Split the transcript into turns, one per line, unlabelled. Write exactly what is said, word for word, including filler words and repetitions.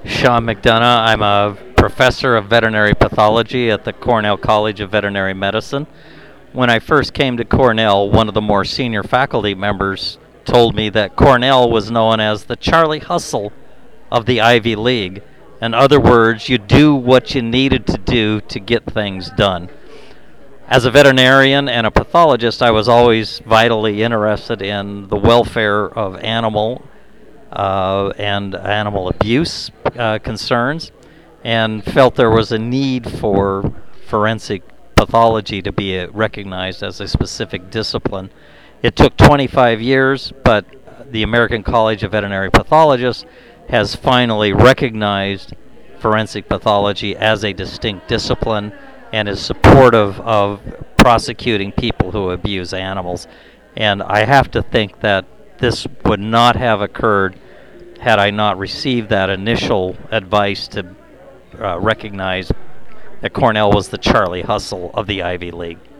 Sean McDonough. I'm a professor of veterinary pathology at the Cornell College of Veterinary Medicine. When I first came to Cornell, one of the more senior faculty members told me that Cornell was known as the Charlie Hustle of the Ivy League. In other words, you do what you needed to do to get things done. As a veterinarian and a pathologist, I was always vitally interested in the welfare of animal uh, and animal abuse uh, concerns, and felt there was a need for forensic pathology to be uh, recognized as a specific discipline. It took twenty-five years, but the American College of Veterinary Pathologists has finally recognized forensic pathology as a distinct discipline and is supportive of prosecuting people who abuse animals. And I have to think that this would not have occurred had I not received that initial advice to uh, recognize that Cornell was the Charlie Hustle of the Ivy League.